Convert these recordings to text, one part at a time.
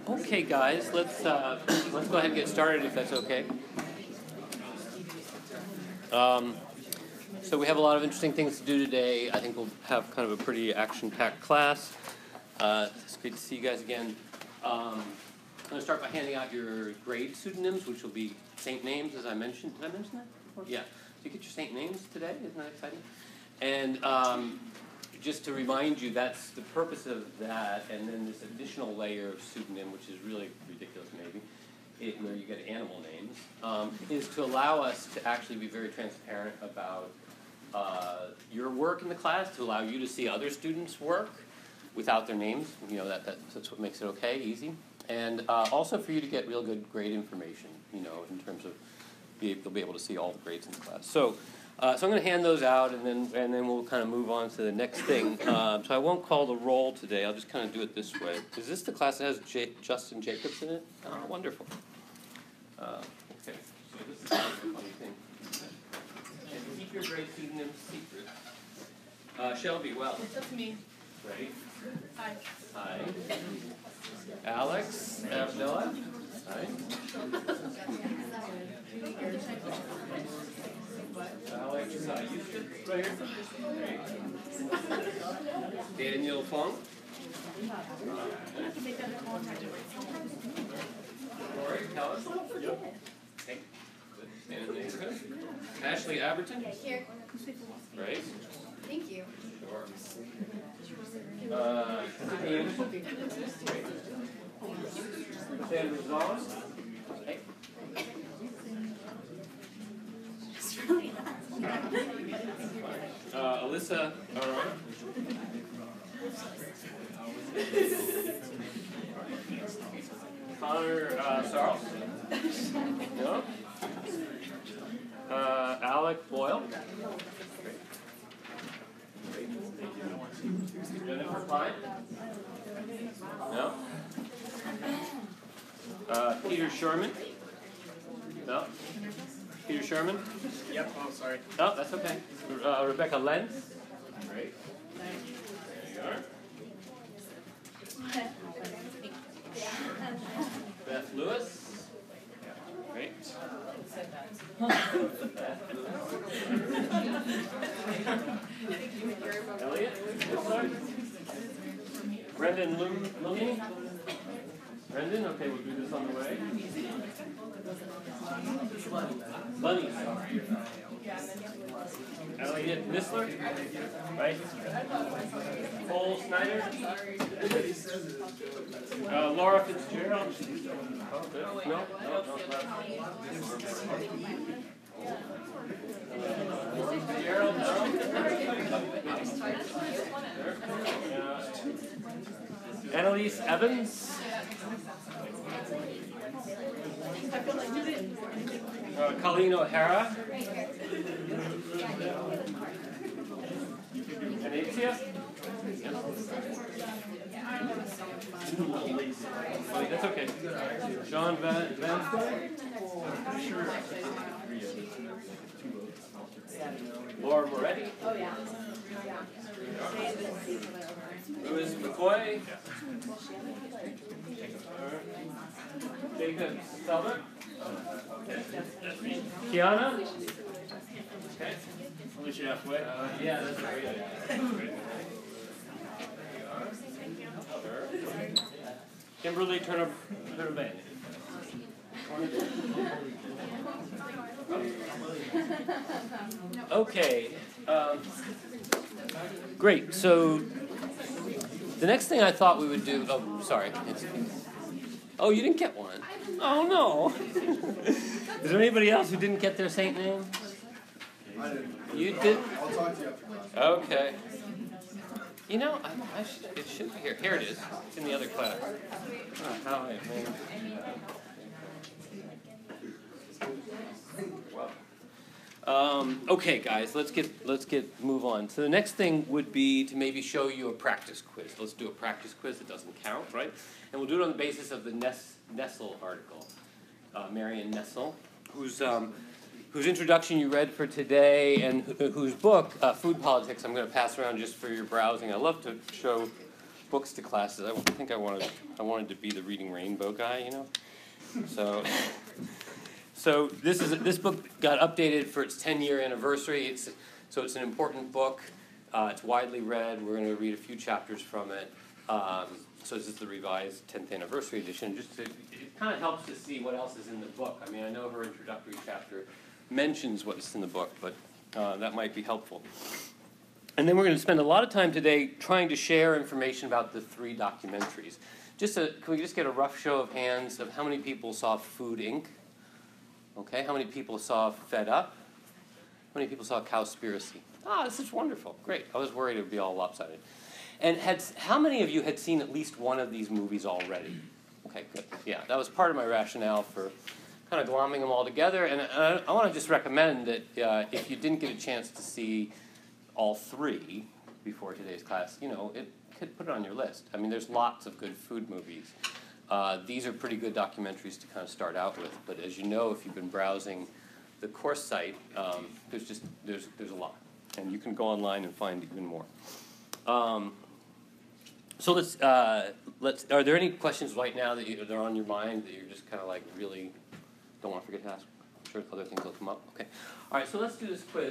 Okay, guys, let's go ahead and get started if that's okay. So we have a lot of interesting things to do today. I think we'll have kind of a pretty action-packed class. It's great to see you guys again. I'm going to start by handing out your grade pseudonyms, which will be saint names, as I mentioned. Did I mention that before? Yeah. So you get your saint names today. Isn't that exciting? And just to remind you, that's the purpose of that, and then this additional layer of pseudonym, which is really ridiculous maybe, where you get animal names, is to allow us to actually be very transparent about your work in the class, to allow you to see other students' work without their names. You know, that's what makes it okay, easy. And also for you to get real good grade information, you know, in terms of you'll be able to see all the grades in the class. So I'm going to hand those out, and then we'll kind of move on to the next thing. So I won't call the roll today. I'll just kind of do it this way. Is this the class that has Justin Jacobs in it? Oh, wonderful. Okay, so this is kind of a funny thing. And keep your grade pseudonym secret. Shelby, well. That's me. Great. Hi. Hi. Alex, Noah. Hi. Alex, Houston, right here. Great. Daniel Fong. Lori, tell us. Yep. Okay. Good. Stand in the neighborhood. Ashley Aberton. Here. Right. Thank you. Sure. Sandra Gonzalez. Hey. Alyssa Aurora. Connor Sarles. No. Alec Boyle. Jennifer Pine. No. Peter Sherman. No. Peter Sherman. Yep. Oh, sorry. Oh, that's okay. Rebecca Lenz. Great. There you are. Beth Lewis. Great. Elliot. Brendan Looney. Brendan, okay, we'll do this on the way. Bunny. Elliot Missler. Right. Cole Snyder. Laura Fitzgerald. Oh, good. No. Fitzgerald, no. Annalise Evans. Colleen O'Hara. Anatia? Oh, that's okay. Sean Van Laura Moretti. Oh, yeah. Louis McCoy. Jacob Selber. Kiana. Okay. Alicia halfway. Yeah, that's great. Kimberly Turner Band. Okay. Great. So the next thing I thought we would do. Oh, sorry. Oh, you didn't get one. Oh no. Is there anybody else who didn't get their saint name? I didn't. You did? I'll talk to you after class. Okay. You know, it should be here. Here it is. It's in the other class. Oh, how okay, guys, let's move on. So the next thing would be to maybe show you a practice quiz. Let's do a practice quiz. It doesn't count, right? And we'll do it on the basis of the Nessel article, Marion Nessel, whose introduction you read for today, and whose book, Food Politics, I'm going to pass around just for your browsing. I love to show books to classes. I think I wanted to be the Reading Rainbow guy, you know. So this book got updated for its 10-year anniversary. It's an important book. It's widely read. We're going to read a few chapters from it. So this is the revised 10th anniversary edition. It kind of helps to see what else is in the book. I mean, I know her introductory chapter mentions what's in the book, but that might be helpful. And then we're going to spend a lot of time today trying to share information about the 3 documentaries. Can we just get a rough show of hands of how many people saw Food Inc.? Okay, how many people saw Fed Up? How many people saw Cowspiracy? This is wonderful. Great. I was worried it would be all lopsided. And how many of you had seen at least one of these movies already? Okay, good. Yeah, that was part of my rationale for kind of glomming them all together. And I want to just recommend that if you didn't get a chance to see all 3 before today's class, you know, put it on your list. I mean, there's lots of good food movies. These are pretty good documentaries to kind of start out with. But as you know, if you've been browsing the course site, there's a lot. And you can go online and find even more. So are there any questions right now that are on your mind that you're just kind of like really don't want to forget to ask? I'm sure other things will come up. Okay. All right, so let's do this quiz.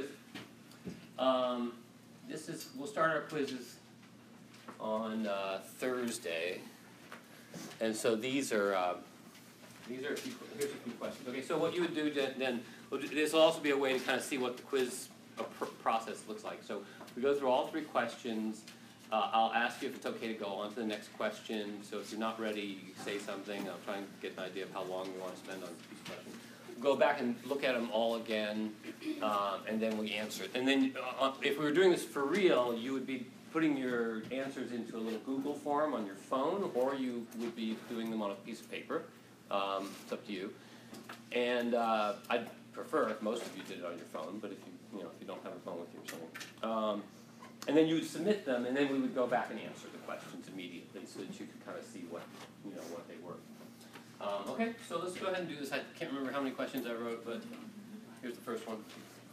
We'll start our quizzes on Thursday. And so here's a few questions. Okay, so what you would do then, this will also be a way to kind of see what the quiz process looks like. So we go through all 3 questions. I'll ask you if it's okay to go on to the next question. So if you're not ready, you say something. I'll try and get an idea of how long you want to spend on each question. Go back and look at them all again, and then we answer it. And then if we were doing this for real, you would be putting your answers into a little Google form on your phone, or you would be doing them on a piece of paper. It's up to you. And I'd prefer if most of you did it on your phone, but if you don't have a phone with you or something. And then you would submit them, and then we would go back and answer the questions immediately so that you could kind of see what they were. Okay, so let's go ahead and do this. I can't remember how many questions I wrote, but here's the first one.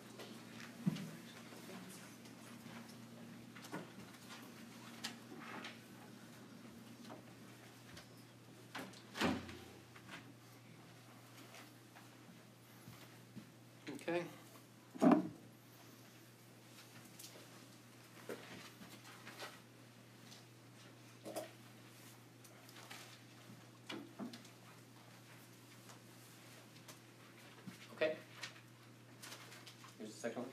Okay. Okay. Here's the second one.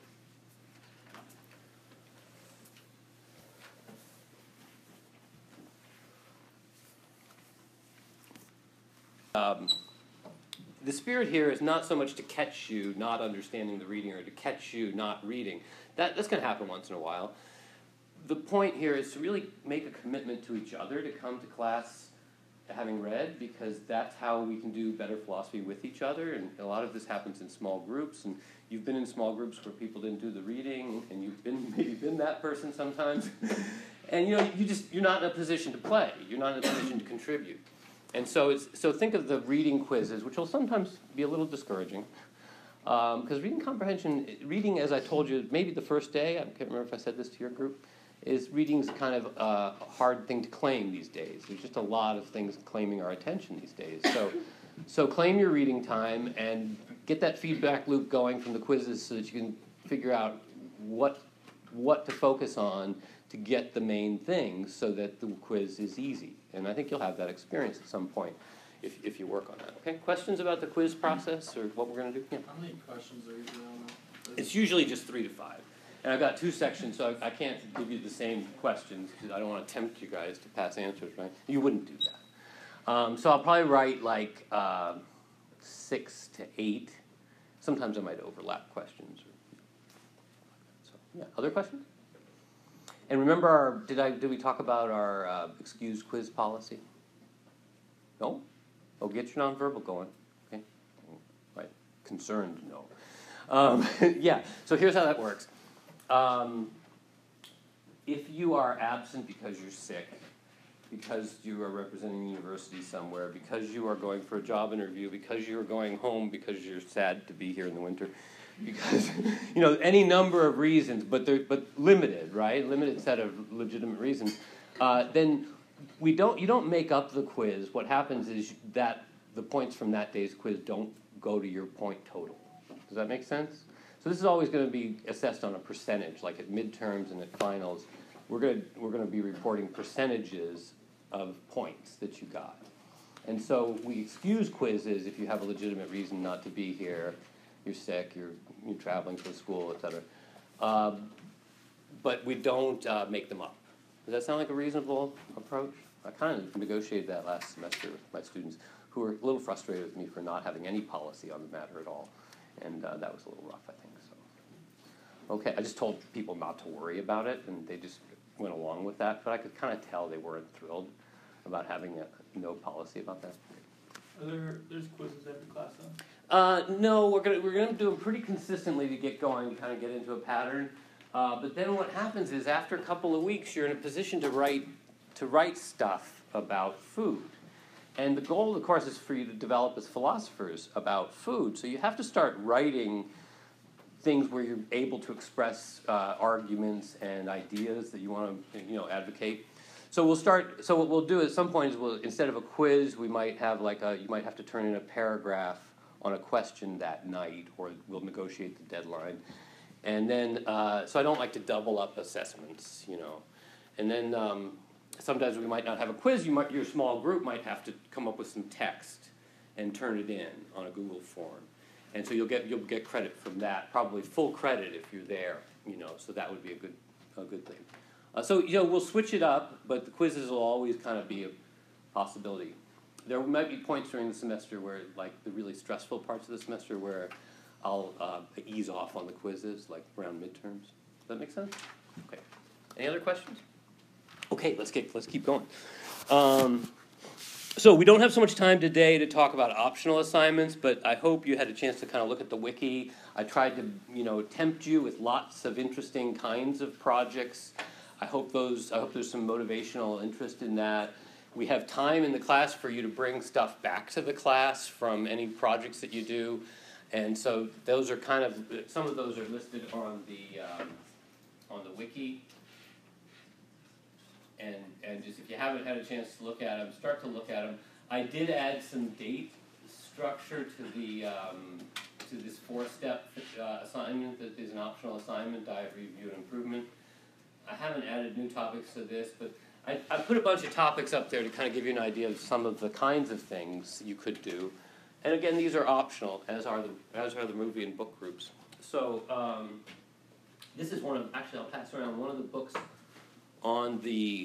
The spirit here is not so much to catch you not understanding the reading or to catch you not reading. That's going to happen once in a while. The point here is to really make a commitment to each other to come to class having read, because that's how we can do better philosophy with each other. And a lot of this happens in small groups, and you've been in small groups where people didn't do the reading, and you've maybe been that person sometimes. And you're not in a position to play. You're not in a position to contribute. And so think of the reading quizzes, which will sometimes be a little discouraging, because reading comprehension, reading, as I told you, maybe the first day, I can't remember if I said this to your group, is reading's kind of a hard thing to claim these days. There's just a lot of things claiming our attention these days. So claim your reading time and get that feedback loop going from the quizzes so that you can figure out what to focus on to get the main things so that the quiz is easy. And I think you'll have that experience at some point if you work on that. Okay, questions about the quiz process or what we're going to do? Yeah. How many questions are usually on that? It's usually just 3 to 5. And I've got 2 sections, so I can't give you the same questions because I don't want to tempt you guys to pass answers, right? You wouldn't do that. So I'll probably write like 6 to 8. Sometimes I might overlap questions. So, yeah. Other questions? And remember, did we talk about our excused quiz policy? No? Oh, get your nonverbal going. Okay. Right. Concerned, no. Yeah. So here's how that works. If you are absent because you're sick, because you are representing the university somewhere, because you are going for a job interview, because you are going home because you're sad to be here in the winter, because any number of reasons, but limited, right? Limited set of legitimate reasons. Then you don't make up the quiz. What happens is that the points from that day's quiz don't go to your point total. Does that make sense? So this is always going to be assessed on a percentage, like at midterms and at finals. We're going to be reporting percentages of points that you got. And so we excuse quizzes if you have a legitimate reason not to be here. You're sick, you're traveling to school, et cetera. But we don't make them up. Does that sound like a reasonable approach? I kind of negotiated that last semester with my students who were a little frustrated with me for not having any policy on the matter at all. And that was a little rough, I think. So, okay, I just told people not to worry about it, and they just went along with that. But I could kind of tell they weren't thrilled about having no policy about that. There's quizzes every class, though? No, we're gonna do them pretty consistently to get going, kind of get into a pattern. But then what happens is after a couple of weeks, you're in a position to write stuff about food. And the goal, of course, is for you to develop as philosophers about food. So you have to start writing things where you're able to express arguments and ideas that you want to, advocate. So we'll start. So what we'll do at some point is instead of a quiz, we might have you might have to turn in a paragraph on a question that night, or we'll negotiate the deadline. And then, so I don't like to double up assessments, And then sometimes we might not have a quiz. Your small group might have to come up with some text and turn it in on a Google form. And so you'll get credit from that, probably full credit if you're there, So that would be a good thing. So we'll switch it up, but the quizzes will always kind of be a possibility. There might be points during the semester where, like the really stressful parts of the semester, where I'll ease off on the quizzes, like around midterms. Does that make sense? Okay. Any other questions? Okay, let's keep going. So we don't have so much time today to talk about optional assignments, but I hope you had a chance to kind of look at the wiki. I tried to, tempt you with lots of interesting kinds of projects. I hope there's some motivational interest in that. We have time in the class for you to bring stuff back to the class from any projects that you do. And so those are some of those are listed on the wiki. And just if you haven't had a chance to look at them, start to look at them. I did add some date structure to this 4-step assignment that is an optional assignment, diet review and improvement. I haven't added new topics to this, but I put a bunch of topics up there to kind of give you an idea of some of the kinds of things you could do. And again, these are optional, as are the movie and book groups. So this is actually I'll pass around one of the books on the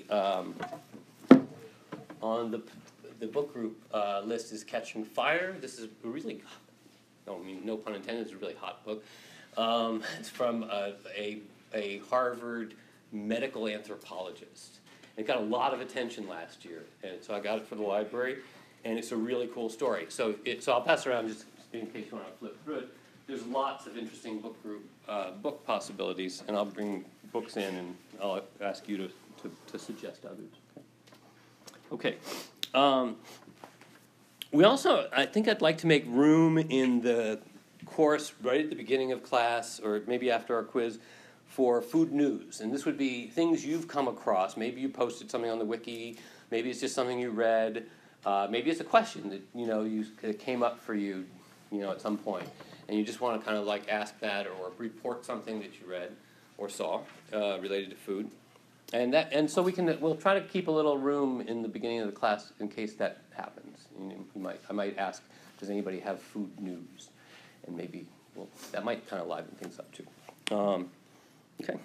book group list is Catching Fire. This is a really, no pun intended, it's a really hot book. It's from a Harvard medical anthropologist. It got a lot of attention last year, and so I got it for the library, and it's a really cool story. So I'll pass it around just in case you want to flip through it. There's lots of interesting book possibilities, and I'll bring books in, and I'll ask you to suggest others. Okay. We also, I think I'd like to make room in the course right at the beginning of class, or maybe after our quiz, for food news. And this would be things you've come across. Maybe you posted something on the wiki. Maybe it's just something you read. Maybe it's a question that that came up for you, at some point, and you just want to kind of ask that or report something that you read or saw related to food. And so we'll try to keep a little room in the beginning of the class in case that happens. I might ask, does anybody have food news? And maybe that might kind of liven things up too. Okay.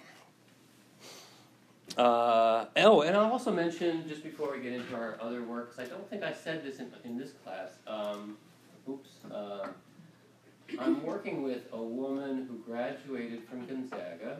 And I'll also mention, just before we get into our other work, because I don't think I said this in this class. I'm working with a woman who graduated from Gonzaga.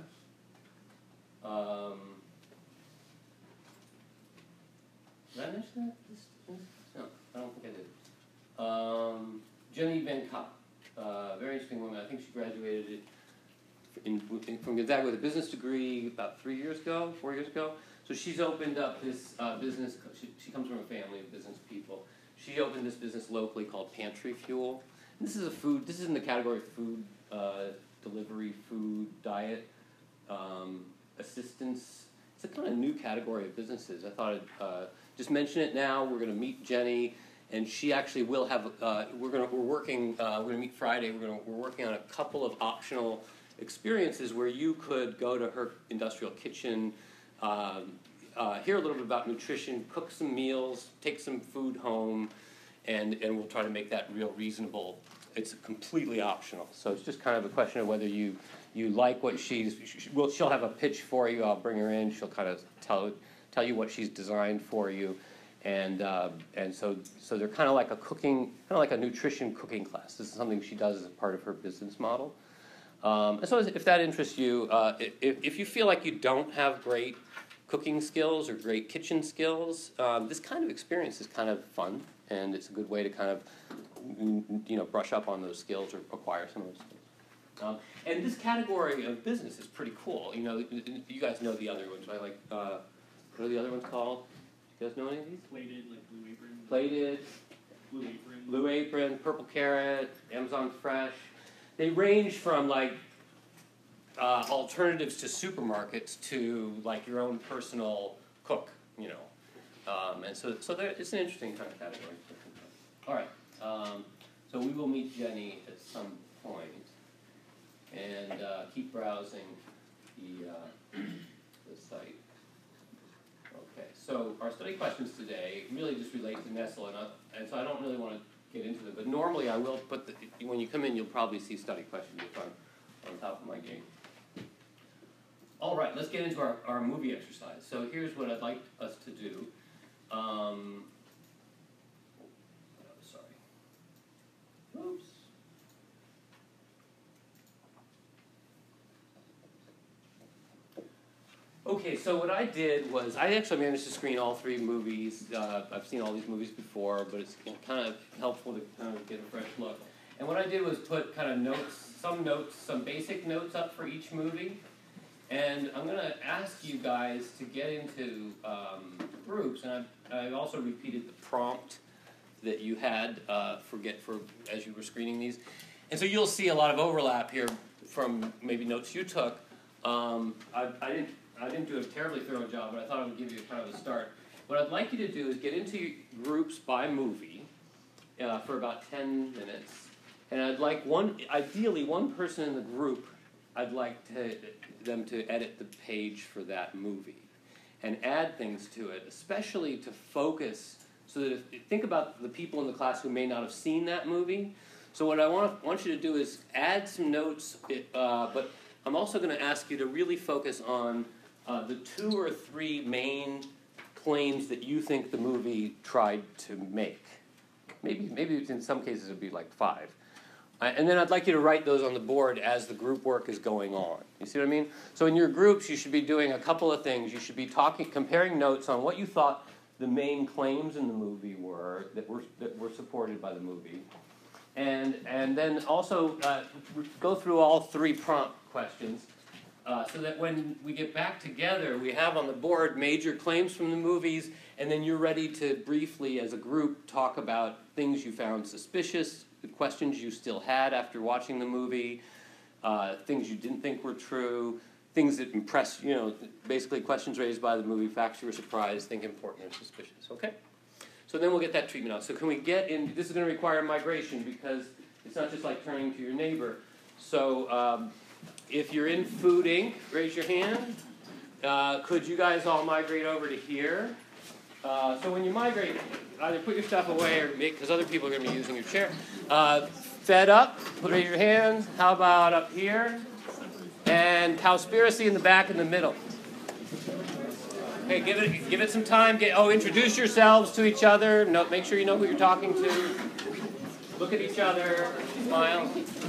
Did I mention that? No, I don't think I did. Jenny Van Kopp, very interesting woman. I think she graduated from Gonzaga with a business degree about 4 years ago. So she's opened up this business. She comes from a family of business people. She opened this business locally called Pantry Fuel. And this is in the category of food delivery, food, diet, assistance. It's a kind of new category of businesses. I thought just mention it now. We're going to meet Jenny, and she actually will have. We're going to meet Friday. We're working on a couple of optional experiences where you could go to her industrial kitchen, hear a little bit about nutrition, cook some meals, take some food home, and we'll try to make that real reasonable. It's completely optional, so it's just kind of a question of whether you like what she'll have a pitch for you. I'll bring her in. She'll kind of tell you what she's designed for you, and so they're kind of like a nutrition cooking class. This is something she does as a part of her business model. And so if that interests you, if you feel like you don't have great cooking skills or great kitchen skills, this kind of experience is kind of fun, and it's a good way to kind of brush up on those skills or acquire some of those skills. And this category of business is pretty cool. You guys know the other ones, right? Like, what are the other ones called? You guys know any of these? Plated, like Blue Apron. Plated, Blue Apron. Blue Apron, Purple Carrot, Amazon Fresh. They range from like alternatives to supermarkets to like your own personal cook, and so it's an interesting kind of category. All right, so we will meet Jenny at some point, and keep browsing the site. Okay, so our study questions today really just relate to Nestle, and so I don't really want to get into them, but normally I will put when you come in, you'll probably see study questions if I'm on top of my game. All right, let's get into our movie exercise. So here's what I'd like us to do. Sorry. Oops. Okay, so what I did was, I actually managed to screen all three movies. I've seen all these movies before, but it's kind of helpful to kind of get a fresh look. And what I did was put kind of some basic notes up for each movie. And I'm going to ask you guys to get into groups, and I also repeated the prompt that you had for as you were screening these. And so you'll see a lot of overlap here from maybe notes you took. I didn't do a terribly thorough job, but I thought I would give you kind of a start. What I'd like you to do is get into groups by movie for about 10 minutes. And I'd like ideally one person in the group, I'd like them to edit the page for that movie and add things to it, especially to focus, so that think about the people in the class who may not have seen that movie. So what I want you to do is add some notes, but I'm also going to ask you to really focus on the 2 or 3 main claims that you think the movie tried to make. Maybe in some cases it would be like 5. And then I'd like you to write those on the board as the group work is going on. You see what I mean? So in your groups, you should be doing a couple of things. You should be comparing notes on what you thought the main claims in the movie were that were supported by the movie. And then also go through all 3 prompt questions so that when we get back together, we have on the board major claims from the movies, and then you're ready to briefly, as a group, talk about things you found suspicious, the questions you still had after watching the movie, things you didn't think were true, things that impressed, basically questions raised by the movie, facts you were surprised, think important or suspicious, okay? So then we'll get that treatment out. So can we get in, this is going to require migration because it's not just like turning to your neighbor. So if you're in Food Inc., raise your hand. Could you guys all migrate over to here? So when you migrate, either put your stuff away or because other people are going to be using your chair. Fed Up, raise your hands. How about up here? And Cowspiracy in the back in the middle. Okay, give it some time. Introduce yourselves to each other. No, make sure you know who you're talking to. Look at each other. Smile.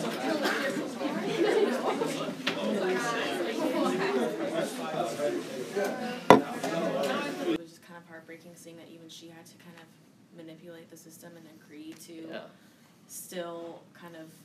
It was just kind of heartbreaking seeing that even she had to kind of manipulate the system and agree to still kind of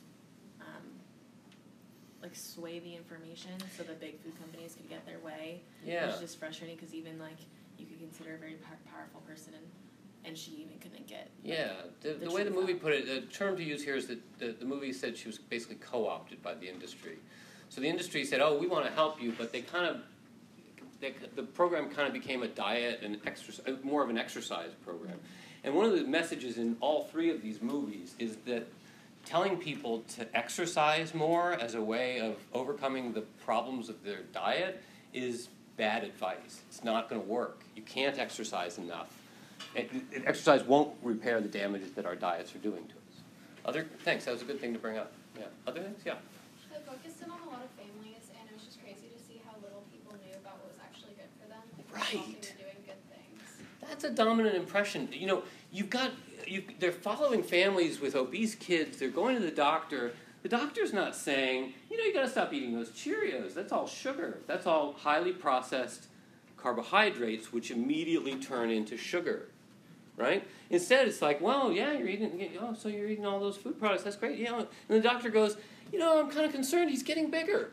sway the information so the big food companies could get their way. Yeah. It was just frustrating because even you could consider a very powerful person and she even couldn't get. Yeah, the way the movie put it, the term to use here is that the movie said she was basically co-opted by the industry. So the industry said, we want to help you, but they kind of the program kind of became a diet and more of an exercise program. And one of the messages in all three of these movies is that telling people to exercise more as a way of overcoming the problems of their diet is bad advice. It's not going to work. You can't exercise enough. Exercise won't repair the damages that our diets are doing to us. Thanks, that was a good thing to bring up. Yeah. Other things? Yeah. It focused in on a lot of families, and it was just crazy to see how little people knew about what was actually good for them. Right. They were doing good things. That's a dominant impression. You know, they're following families with obese kids. They're going to the doctor. The doctor's not saying, you got to stop eating those Cheerios. That's all sugar. That's all highly processed carbohydrates, which immediately turn into sugar, right? Instead, it's like, well, yeah, you're eating all those food products. That's great. Yeah. And the doctor goes, I'm kind of concerned. He's getting bigger.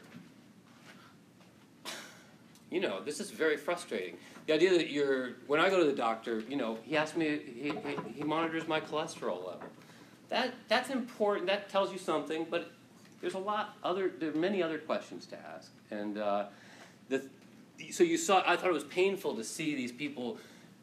This is very frustrating. The idea that when I go to the doctor, he asks me, he monitors my cholesterol level. That's important. That tells you something, but there are many other questions to ask. And I thought it was painful to see these people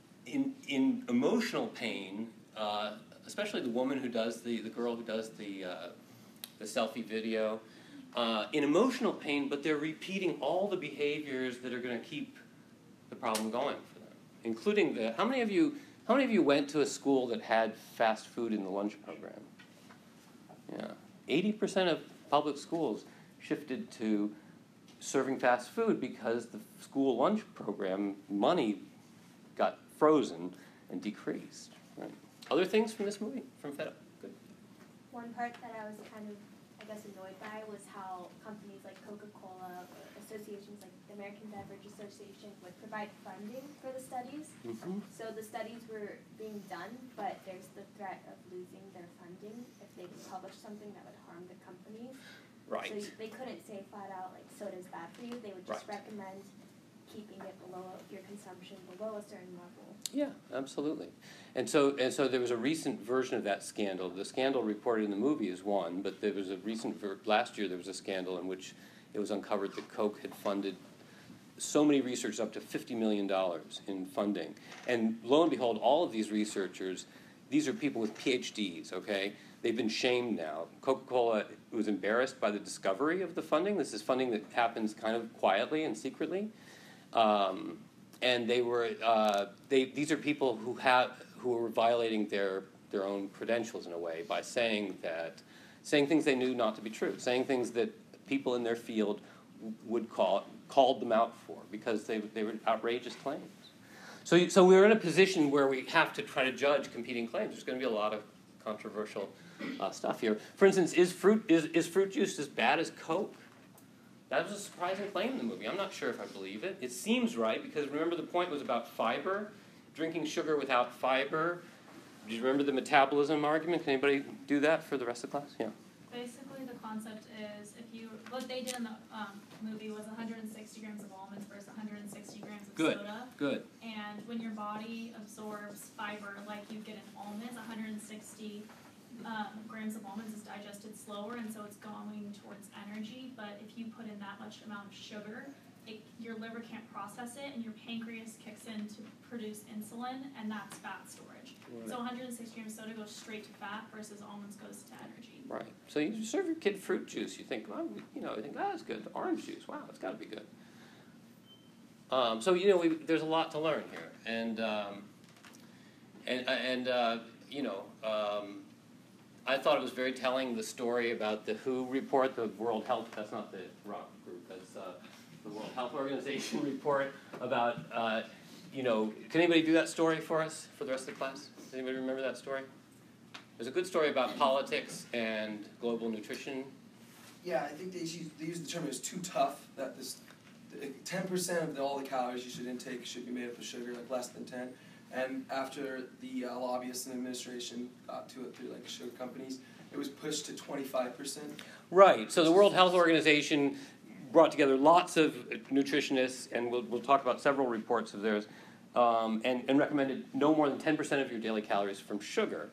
in emotional pain, especially the woman who does the girl who does the selfie video, in emotional pain, but they're repeating all the behaviors that are going to keep the problem going for them, including how many of you went to a school that had fast food in the lunch program? Yeah, 80% of public schools shifted to serving fast food because the school lunch program money got frozen and decreased. Right. Other things from this movie, from Fed Up? Good. One part that I was kind of, annoyed by was how companies like Coca-Cola or associations like the American Beverage Association would provide funding for the studies. Mm-hmm. So the studies were being done, but there's the threat of losing their funding if they publish something that would harm the companies. Right. So they couldn't say flat out, like, soda's bad for you. They would just recommend keeping it below your consumption, below a certain level. Yeah, absolutely. And so there was a recent version of that scandal. The scandal reported in the movie is one, but there was a last year there was a scandal in which it was uncovered that Coke had funded so many researchers, up to $50 million in funding. And lo and behold, all of these researchers, these are people with PhDs, okay? They've been shamed now. Coca-Cola was embarrassed by the discovery of the funding. This is funding that happens kind of quietly and secretly. And these are people who were violating their own credentials in a way by saying things they knew not to be true, saying things that people in their field would called them out for because they were outrageous claims. So we're in a position where we have to try to judge competing claims. There's going to be a lot of controversial stuff here. For instance, is fruit juice as bad as Coke? That was a surprising claim in the movie. I'm not sure if I believe it. It seems right, because remember the point was about fiber, drinking sugar without fiber. Do you remember the metabolism argument? Can anybody do that for the rest of the class? Yeah. Basically, the concept is what they did in the movie was 160 grams of almonds versus 160 grams of soda. Good. And when your body absorbs fiber like you get in almonds, 160 grams of almonds is digested slower, and so it's going towards energy. But if you put in that much amount of sugar, your liver can't process it, and your pancreas kicks in to produce insulin, and that's fat storage. Right. So 160 grams of soda goes straight to fat versus almonds goes to energy. Right. So you serve your kid fruit juice, you think, well, that's good. Orange juice, wow, it's got to be good. There's a lot to learn here, and I thought it was very telling, the story about the WHO report, the World Health, that's not the rock group, that's the World Health Organization report about, can anybody do that story for us for the rest of the class? Does anybody remember that story? There's a good story about politics and global nutrition. Yeah, I think they used the term, it was too tough, that 10% of all the calories you should intake should be made up of sugar, like less than 10. And after the lobbyists and administration got to it through like sugar companies, it was pushed to 25%. Right. So the World Health Organization brought together lots of nutritionists, and we'll talk about several reports of theirs, and recommended no more than 10% of your daily calories from sugar.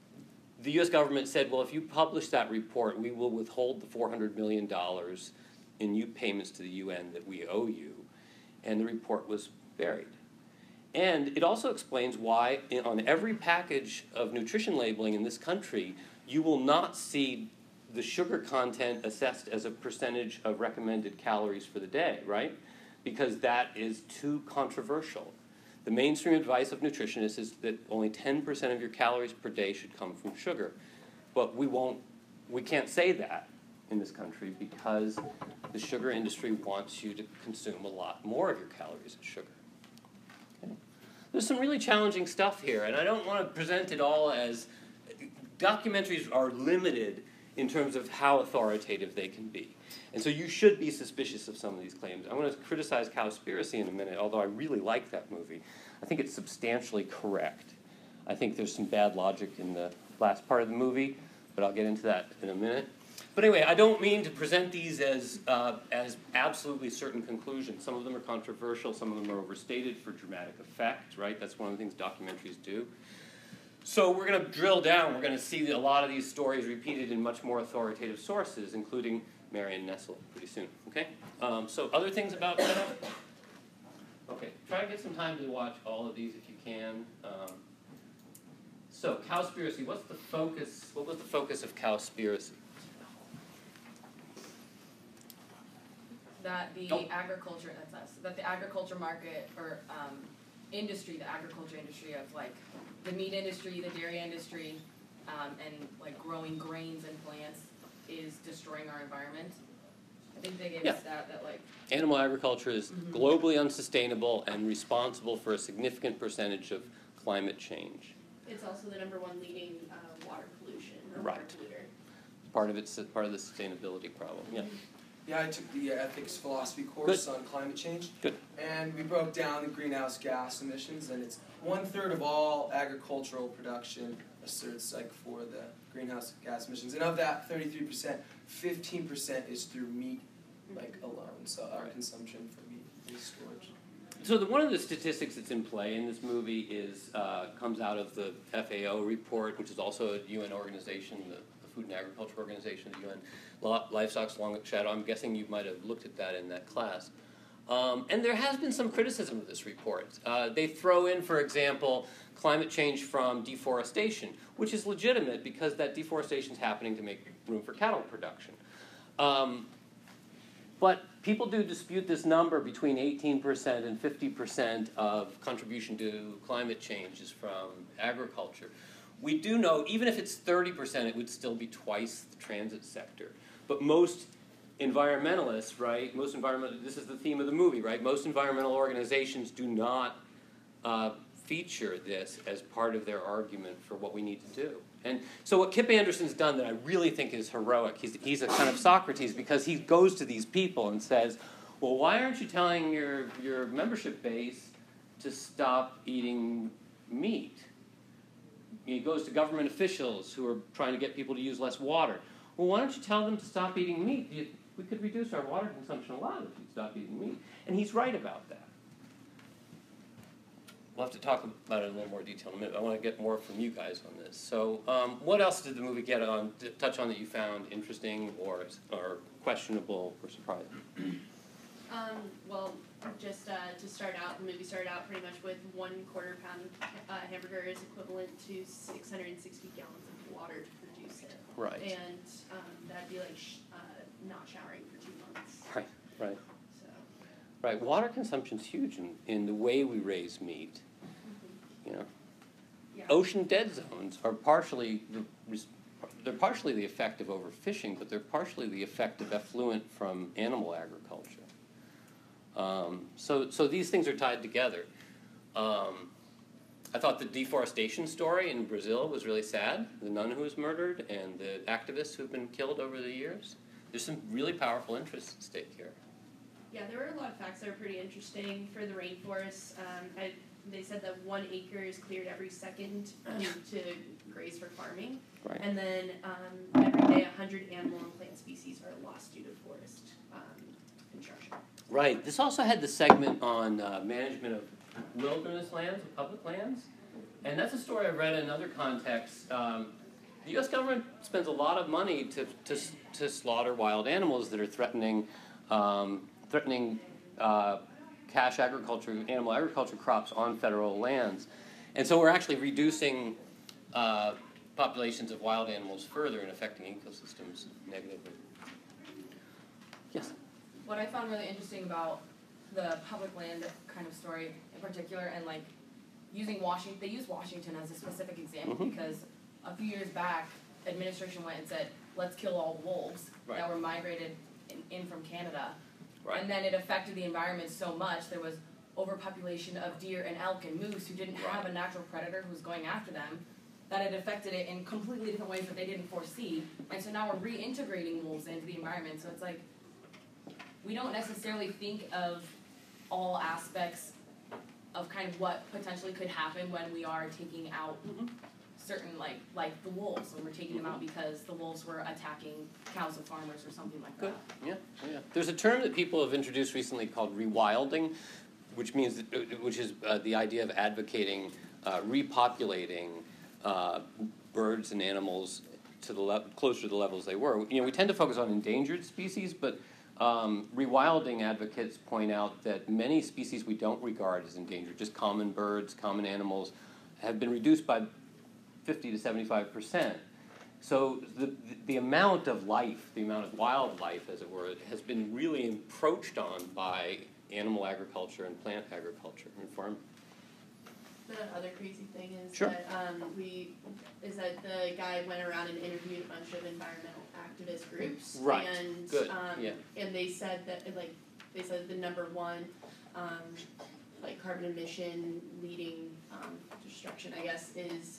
The U.S. government said, well, if you publish that report, we will withhold the $400 million in payments to the UN that we owe you, and the report was buried. And it also explains why on every package of nutrition labeling in this country, you will not see the sugar content assessed as a percentage of recommended calories for the day, right? Because that is too controversial. The mainstream advice of nutritionists is that only 10% of your calories per day should come from sugar. But we can't say that in this country because the sugar industry wants you to consume a lot more of your calories as sugar. Okay? There's some really challenging stuff here, and I don't want to present it all as documentaries are limited in terms of how authoritative they can be. And so you should be suspicious of some of these claims. I'm going to criticize Cowspiracy in a minute, although I really like that movie. I think it's substantially correct. I think there's some bad logic in the last part of the movie, but I'll get into that in a minute. But anyway, I don't mean to present these as absolutely certain conclusions. Some of them are controversial, some of them are overstated for dramatic effect, right? That's one of the things documentaries do. So we're going to drill down. We're going to see a lot of these stories repeated in much more authoritative sources, including Marion Nestle pretty soon, okay? So other things about that? Okay, try to get some time to watch all of these if you can. So Cowspiracy, what was the focus of Cowspiracy? That the agriculture, that's us, that the agriculture market or industry, the agriculture industry of like the meat industry, the dairy industry, and like growing grains and plants is destroying our environment. I think they gave us that like animal agriculture is globally unsustainable and responsible for a significant percentage of climate change. It's also the #1 leading water pollution or Right. water polluter. Part of the sustainability problem. Yeah. Yeah, I took the ethics philosophy course on climate change. Good. And we broke down the greenhouse gas emissions, and it's 1/3 of all agricultural production asserts like for the greenhouse gas emissions. And of that 33%, 15% is through meat like alone. So our consumption for meat and storage. So one of the statistics that's in play in this movie is comes out of the FAO report, which is also a UN organization, the Food and Agriculture Organization of the UN. Livestock's Long Shadow. I'm guessing you might have looked at that in that class. And there has been some criticism of this report. They throw in, for example, climate change from deforestation, which is legitimate because that deforestation is happening to make room for cattle production. But people do dispute this number between 18% and 50% of contribution to climate change is from agriculture. We do know, even if it's 30%, it would still be twice the transit sector. But most environmentalists, right, this is the theme of the movie, right, most environmental organizations do not feature this as part of their argument for what we need to do. And so what Kip Anderson's done that I really think is heroic, he's a kind of Socrates because he goes to these people and says, well, why aren't you telling your membership base to stop eating meat? He goes to government officials who are trying to get people to use less water. Well, why don't you tell them to stop eating meat? We could reduce our water consumption a lot if we stop eating meat. And he's right about that. We'll have to talk about it in a little more detail in a minute. I want to get more from you guys on this. So what else did the movie touch on that you found interesting or questionable or surprising? Well, just to start out, the movie started out pretty much with 1 1/4 pound hamburger is equivalent to 660 gallons of water to produce it. Right. And that'd be like not showering for 2 months. Right. So. Right. Water consumption's huge in the way we raise meat. You know, Yeah. ocean dead zones are partially the effect of overfishing, but they're partially the effect of effluent from animal agriculture. So these things are tied together. I thought the deforestation story in Brazil was really sad. The nun who was murdered and the activists who have been killed over the years. There's some really powerful interests at stake here. Yeah, there were a lot of facts that were pretty interesting for the rainforest. They said that 1 acre is cleared every second to graze for farming. Right. And then every day 100 animal and plant species are lost due to forest construction. Right. This also had the segment on management of wilderness lands, public lands. And that's a story I've read in other contexts. The U.S. government spends a lot of money to slaughter wild animals that are threatening threatening cash agriculture, animal agriculture crops on federal lands. And so we're actually reducing populations of wild animals further and affecting ecosystems negatively. Yes? What I found really interesting about the public land kind of story in particular, and like using Washington, they use Washington as a specific example because a few years back, administration went and said, let's kill all the wolves that were migrated in from Canada. Right. And then it affected the environment so much, there was overpopulation of deer and elk and moose who didn't have a natural predator who was going after them, that it affected it in completely different ways that they didn't foresee. And so now we're reintegrating wolves into the environment. So it's like, we don't necessarily think of all aspects of kind of what potentially could happen when we are taking out certain, like the wolves, when we're taking them out because the wolves were attacking cows and farmers or something like that. Yeah. There's a term that people have introduced recently called rewilding, which means which is the idea of advocating repopulating birds and animals to the closer to the levels they were. We tend to focus on endangered species, but rewilding advocates point out that many species we don't regard as endangered, just common birds, common animals, have been reduced by 50 to 75%. So the amount of life, the amount of wildlife, as it were, has been really encroached on by animal agriculture and plant agriculture and farming. The other crazy thing is Sure. that the guy went around and interviewed a bunch of environmental activist groups. Right. And Good. Yeah. and they said that the number one carbon emission leading destruction, I guess, is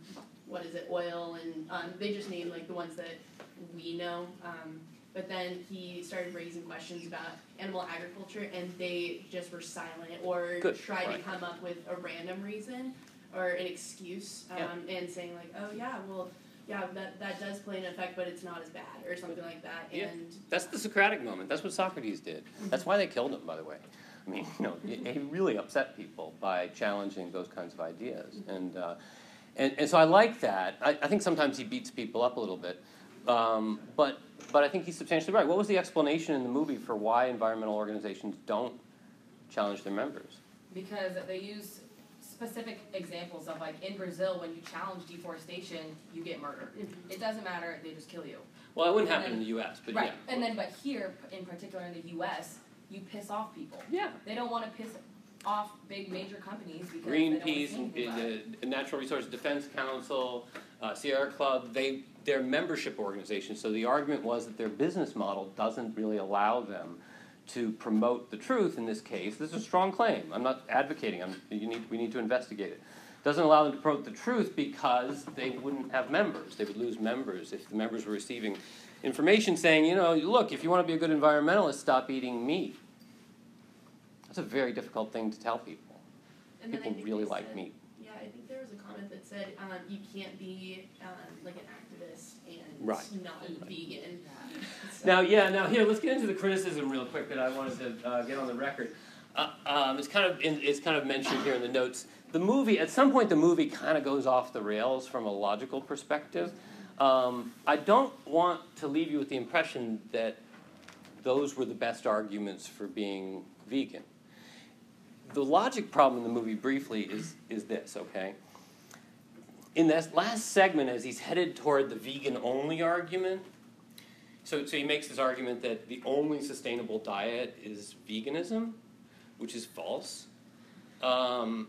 oil, and they just named the ones that we know. But then he started raising questions about animal agriculture, and they just were silent or tried to come up with a random reason or an excuse, and saying that does play an effect, but it's not as bad or something like that. Yeah. And That's the Socratic moment. That's what Socrates did. That's why they killed him, by the way. I mean, he really upset people by challenging those kinds of ideas, and so I like that. I think sometimes he beats people up a little bit, but I think he's substantially right. What was the explanation in the movie for why environmental organizations don't challenge their members? Because they use specific examples of, in Brazil, when you challenge deforestation, you get murdered. It doesn't matter, they just kill you. Well, it wouldn't happen in the U.S., but right. yeah. But here, in particular in the U.S., you piss off people. Yeah. They don't want to piss off big major companies because Greenpeace, they don't want the Natural Resources Defense Council, Sierra Club, they're membership organizations. So the argument was that their business model doesn't really allow them to promote the truth in this case. This is a strong claim. I'm not advocating. We need to investigate it. Doesn't allow them to promote the truth because they wouldn't have members. They would lose members if the members were receiving information saying, look, if you want to be a good environmentalist, stop eating meat. That's a very difficult thing to tell people. And People really like meat. Yeah, I think there was a comment that said you can't be an activist and not vegan. So. Now here, let's get into the criticism real quick that I wanted to get on the record. It's kind of mentioned here in the notes. The movie, at some point, the movie kind of goes off the rails from a logical perspective. I don't want to leave you with the impression that those were the best arguments for being vegan. The logic problem in the movie, briefly, is this, okay? In that last segment, as he's headed toward the vegan-only argument, so he makes this argument that the only sustainable diet is veganism, which is false. The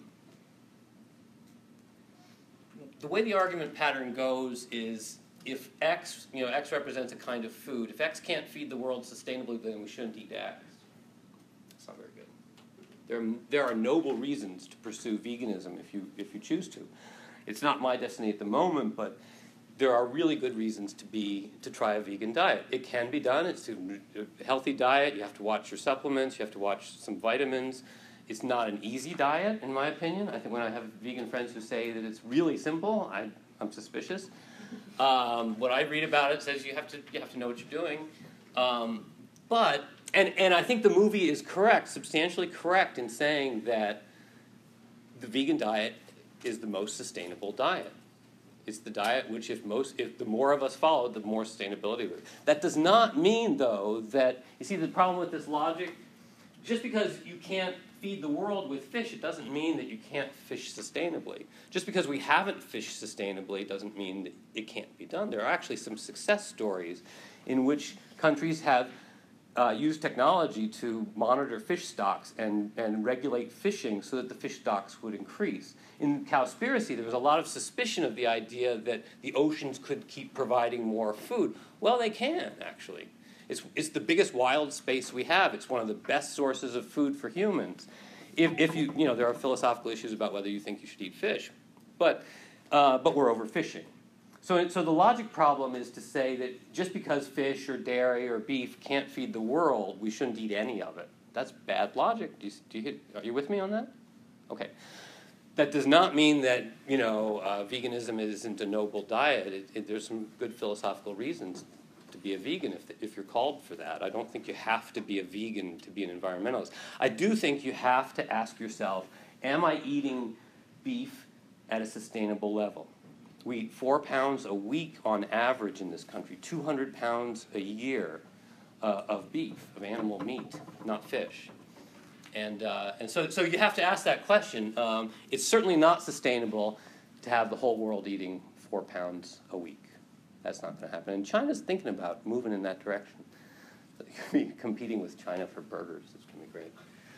way the argument pattern goes is if X, X represents a kind of food. If X can't feed the world sustainably, then we shouldn't eat X. That's not very good. There are noble reasons to pursue veganism if you choose to. It's not my destiny at the moment, but there are really good reasons to try a vegan diet. It can be done. It's a healthy diet. You have to watch your supplements. You have to watch some vitamins. It's not an easy diet, in my opinion. I think when I have vegan friends who say that it's really simple, I'm suspicious. What I read about it says you have to know what you're doing. But I think the movie is correct, substantially correct, in saying that the vegan diet is the most sustainable diet. It's the diet which if the more of us followed, the more sustainability. That does not mean, though, that, you see the problem with this logic, just because you can't feed the world with fish, it doesn't mean that you can't fish sustainably. Just because we haven't fished sustainably doesn't mean that it can't be done. There are actually some success stories in which countries have used technology to monitor fish stocks and regulate fishing so that the fish stocks would increase. In Cowspiracy, there was a lot of suspicion of the idea that the oceans could keep providing more food. Well, they can, actually. It's the biggest wild space we have. It's one of the best sources of food for humans. If you know, there are philosophical issues about whether you think you should eat fish, but we're overfishing. So the logic problem is to say that just because fish or dairy or beef can't feed the world, we shouldn't eat any of it. That's bad logic. Are you with me on that? Okay. That does not mean that, you know, veganism isn't a noble diet. There's some good philosophical reasons to be a vegan if you're called for that. I don't think you have to be a vegan to be an environmentalist. I do think you have to ask yourself, am I eating beef at a sustainable level? We eat 4 pounds a week on average in this country, 200 pounds a year of beef, of animal meat, not fish. And so you have to ask that question. It's certainly not sustainable to have the whole world eating 4 pounds a week. That's not going to happen. And China's thinking about moving in that direction. You're competing with China for burgers. It's going to be great.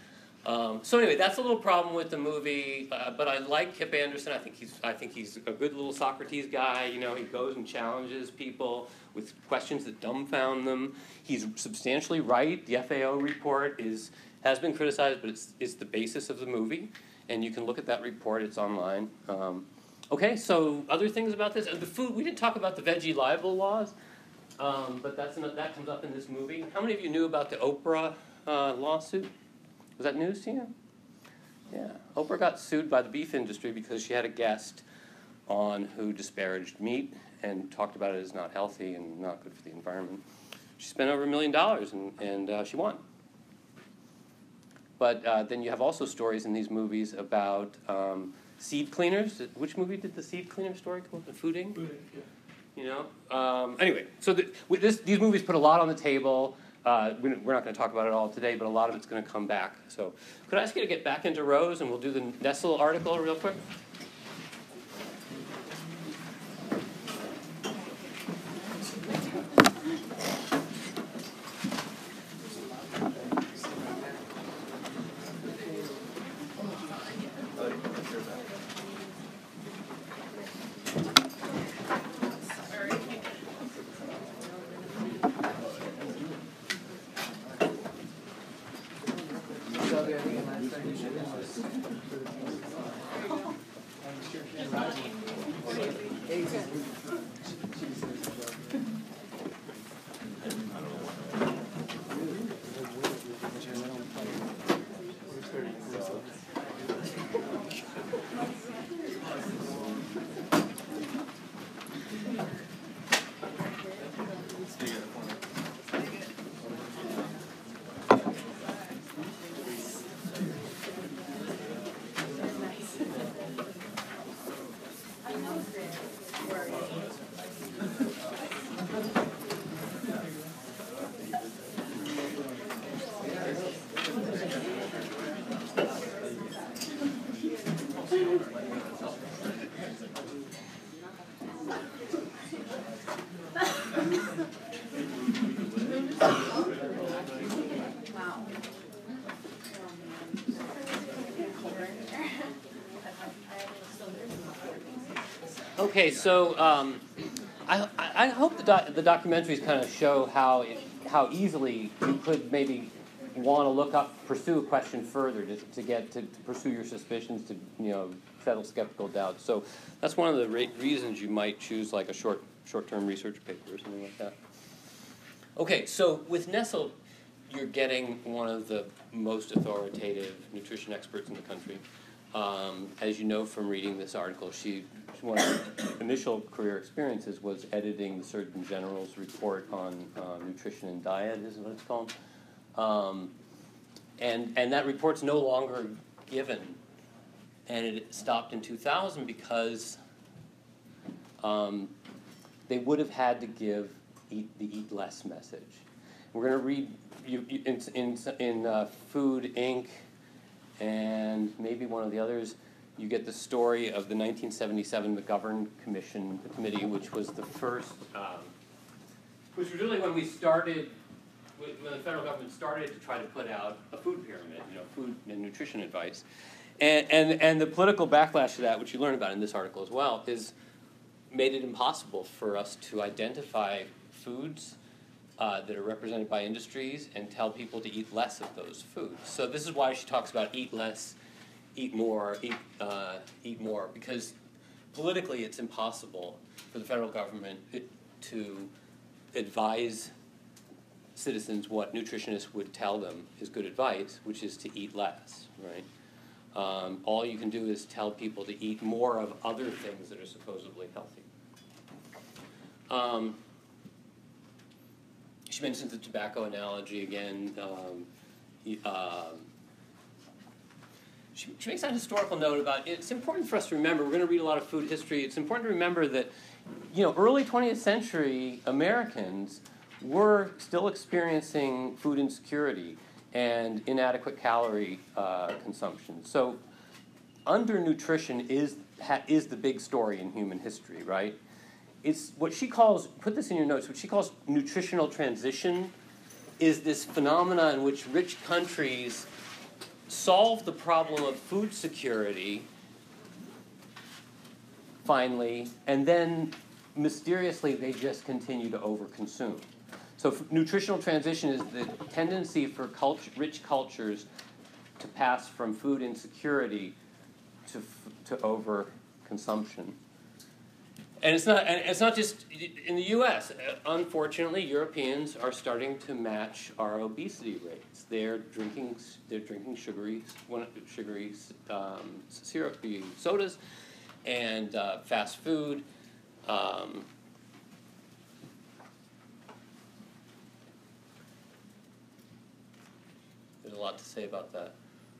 So anyway, that's a little problem with the movie. But I like Kip Anderson. I think he's a good little Socrates guy. You know, he goes and challenges people with questions that dumbfound them. He's substantially right. The FAO report has been criticized, but it's the basis of the movie, and you can look at that report. It's online. Okay, so other things about this. The food, we didn't talk about the veggie libel laws, but that comes up in this movie. How many of you knew about the Oprah lawsuit? Was that news to you? Yeah. Oprah got sued by the beef industry because she had a guest on who disparaged meat and talked about it as not healthy and not good for the environment. She spent over $1 million, and she won. But then you have also stories in these movies about seed cleaners. Which movie did the seed cleaner story come up? The Food Inc.? Food Inc., yeah. You know? Anyway, so these movies put a lot on the table. We're not going to talk about it all today, but a lot of it's going to come back. So could I ask you to get back into rows, and we'll do the Nestle article real quick? Okay, so I hope the documentaries kind of show how easily you could maybe want to look up, pursue a question further to pursue your suspicions, to settle skeptical doubts. So that's one of the reasons you might choose like a short-term research paper or something like that. Okay, so with Nestle, you're getting one of the most authoritative nutrition experts in the country. As you know from reading this article, one of her initial career experiences was editing the Surgeon General's report on nutrition and diet, is what it's called. And that report's no longer given. And it stopped in 2000 because they would have had to give the eat less message. We're going to read in Food Inc. and maybe one of the others. You get the story of the 1977 McGovern Committee, which was the first, which was really when we started, when the federal government started to try to put out a food pyramid, food and nutrition advice. And the political backlash to that, which you learn about in this article as well, is made it impossible for us to identify foods that are represented by industries and tell people to eat less of those foods. So this is why she talks about eat less, eat more, eat more, because politically it's impossible for the federal government to advise citizens what nutritionists would tell them is good advice, which is to eat less, right? All you can do is tell people to eat more of other things that are supposedly healthy. She mentions the tobacco analogy again. She makes that historical note about it's important for us to remember. We're going to read a lot of food history. It's important to remember that, early 20th century Americans were still experiencing food insecurity and inadequate calorie consumption. So, undernutrition is the big story in human history, right? It's what she calls, put this in your notes, what she calls nutritional transition is this phenomena in which rich countries solve the problem of food security, finally, and then mysteriously they just continue to overconsume. So nutritional transition is the tendency for rich cultures to pass from food insecurity to overconsumption. And it's not just in the U.S. Unfortunately, Europeans are starting to match our obesity rates. They're drinking sugary syrupy sodas and fast food. There's a lot to say about that.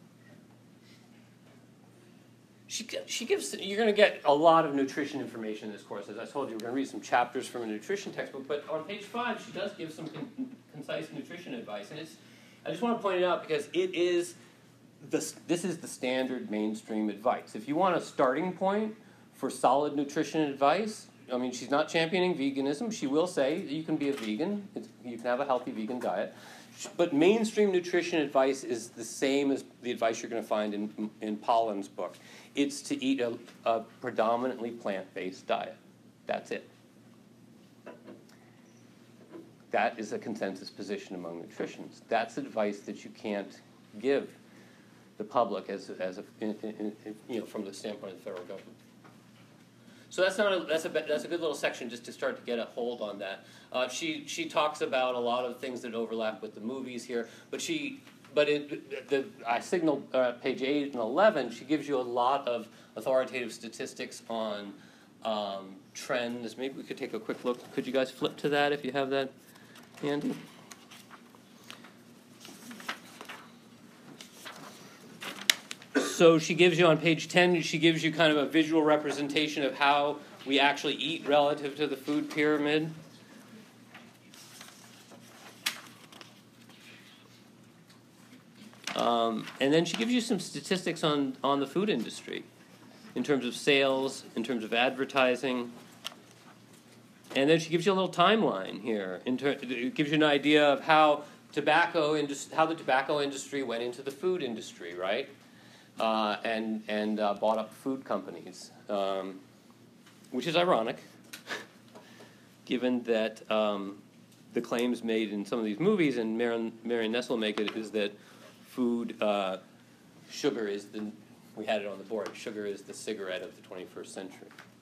She gives, you're going to get a lot of nutrition information in this course. As I told you, we're going to read some chapters from a nutrition textbook, but on page 5, she does give some concise nutrition advice. And I just want to point it out because this is the standard mainstream advice. If you want a starting point for solid nutrition advice, she's not championing veganism. She will say that you can be a vegan. You can have a healthy vegan diet. But mainstream nutrition advice is the same as the advice you're going to find in Pollan's book. It's to eat a predominantly plant-based diet. That's it. That is a consensus position among nutritionists. That's advice that you can't give the public from the standpoint of the federal government. So that's a good little section just to start to get a hold on that. She talks about a lot of things that overlap with the movies here, I signaled page 8 and 11. She gives you a lot of authoritative statistics on trends. Maybe we could take a quick look. Could you guys flip to that if you have that handy? So she gives you on page 10, she gives you kind of a visual representation of how we actually eat relative to the food pyramid. And then she gives you some statistics on the food industry in terms of sales, in terms of advertising. And then she gives you a little timeline here. It gives you an idea of how the tobacco industry went into the food industry, right? And bought up food companies, which is ironic, given that the claims made in some of these movies, and Marion Nestle make it, is that food, sugar is we had it on the board, sugar is the cigarette of the 21st century.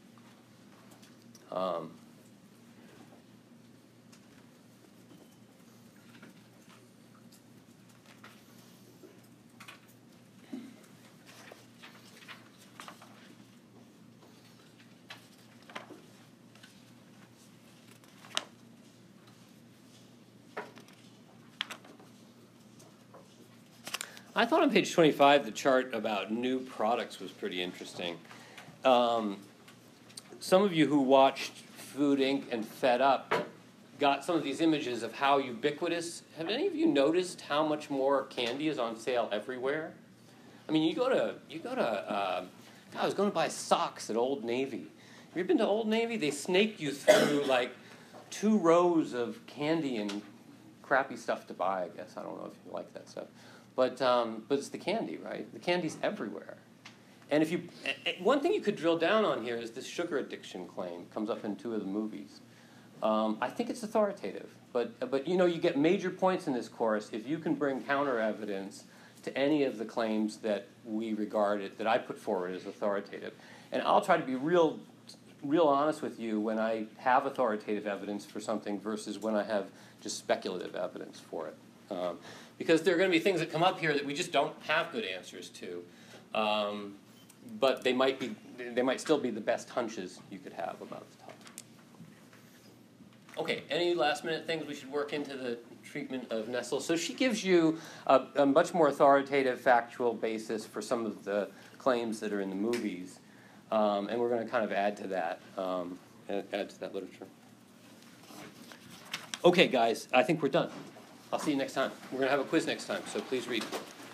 I thought on page 25 the chart about new products was pretty interesting. some of you who watched Food Inc. and Fed Up got some of these images of how ubiquitous. Have any of you noticed how much more candy is on sale everywhere? I mean, you go to. God, I was going to buy socks at Old Navy. Have you been to Old Navy? They snake you through like 2 rows of candy and crappy stuff to buy. I guess I don't know if you like that stuff, but it's the candy, right? The candy's everywhere. And if you, one thing you could drill down on here is this sugar addiction claim. Comes up in 2 of the movies. I think it's authoritative, but you know, you get major points in this course if you can bring counter evidence to any of the claims that we regarded, that I put forward as authoritative. And I'll try to be real honest with you when I have authoritative evidence for something versus when I have just speculative evidence for it. Because there are going to be things that come up here that we just don't have good answers to. But they might still be the best hunches you could have about the topic. Okay, any last minute things we should work into the treatment of Nessel? So she gives you a much more authoritative factual basis for some of the claims that are in the movies. And we're going to kind of add to that literature. Okay, guys, I think we're done. I'll see you next time. We're going to have a quiz next time, so please read.